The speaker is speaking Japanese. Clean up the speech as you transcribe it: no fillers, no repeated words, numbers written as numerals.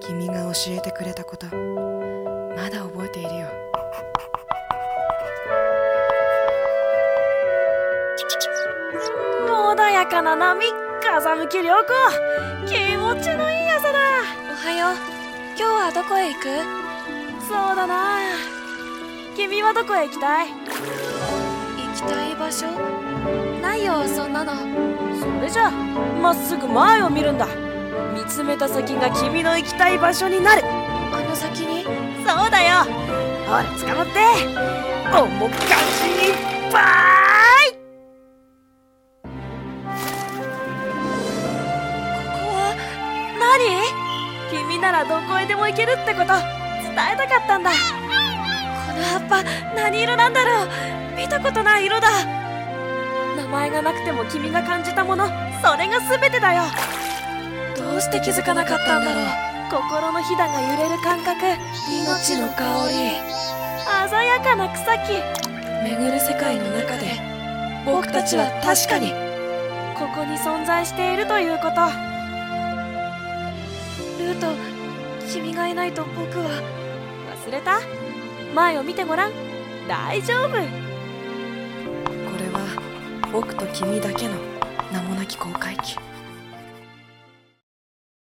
君が教えてくれたこと、まだ覚えているよ。 穏やかな波、風向き良好、気持ちのいい朝だ。 おはよう。今日はどこへ行く？ そうだな。君はどこへ行きたい？ 行きたい場所？ないよ、そんなの。 それじゃまっすぐ前を見るんだ。見つめた先が君の行きたい場所になる。 あの先に？ そうだよ。ほら捕まって、面かじいっぱい。 ここは何？君ならどこへでも行けるってこと伝えたかったんだ。この葉っぱ何色なんだろう。見たことない色だ。名前がなくても君が感じたもの、それが全てだよ。 どうして気づかなかったんだろう。 心のひだが揺れる感覚、 命の香り、 鮮やかな草木、 巡る世界の中で僕たちは確かにここに存在しているということ。 ルート、君がいないと僕は。 忘れた？前を見てごらん。大丈夫。 これは僕と君だけの名もなき航海機。